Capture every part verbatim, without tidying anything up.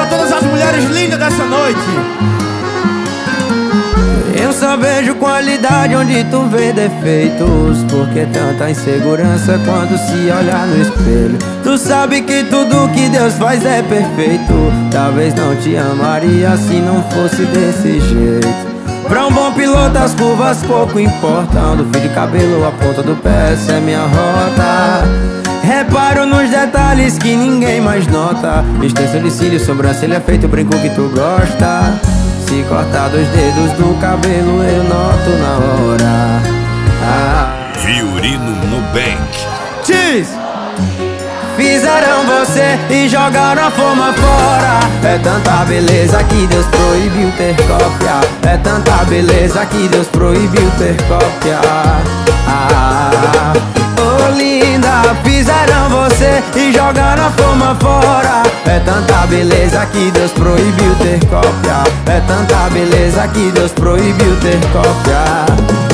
pra todas as mulheres lindas dessa noite. Eu só vejo qualidade onde tu vê defeitos. Porque tanta insegurança quando se olhar no espelho. Tu sabe que tudo que Deus faz é perfeito. Talvez não te amaria se não fosse desse jeito. Pra um bom piloto as curvas pouco importam. Do fio de cabelo à ponta do pé, essa é minha rota. Reparo nos detalhes que ninguém mais nota. Extensão de cílios, sobrancelha feito, brinco que tu gosta. Se cortar dois dedos do cabelo eu noto na hora. ah. Viorino Nubank. Cheese! Fizeram você e jogaram a forma fora. É tanta beleza que Deus proibiu ter cópia. É tanta beleza que Deus proibiu ter cópia. ah. Oh linda, fizeram você e jogaram a forma fora. É tanta beleza que Deus proibiu ter cópia. É tanta beleza que Deus proibiu ter cópia.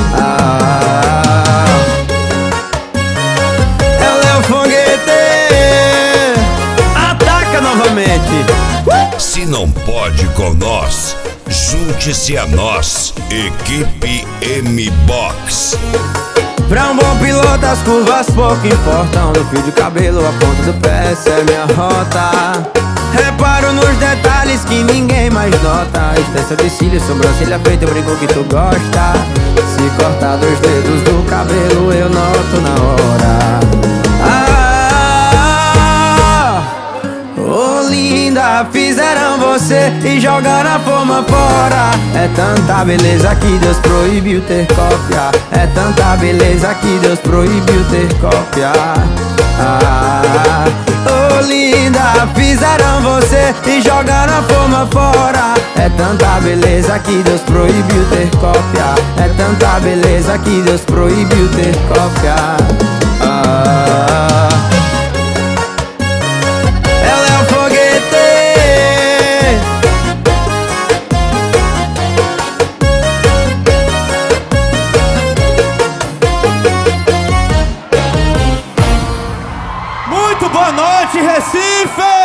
ah. Ela é o foguete. Ataca novamente. Se não pode com nós, junte-se a nós. Equipe M-Box. Pra um bom piloto as curvas pouco importam. Do fio de cabelo à ponta do pé, essa é minha rota. Reparo nos detalhes que ninguém mais nota. Extensão de cílios, sobrancelha feita, eu brinco que tu gosta. Se cortar dois dedos do cabelo eu noto na hora. ah, Oh linda, fizeram você e jogaram a forma fora. É tanta beleza que Deus proibiu ter cópia. É tanta beleza que Deus proibiu ter cópia. ah, Oh linda, fizeram você e jogaram a forma fora. É tanta beleza que Deus proibiu ter cópia. É tanta beleza que Deus proibiu ter cópia. ah, Ela é o foguete. Muito boa noite, Recife!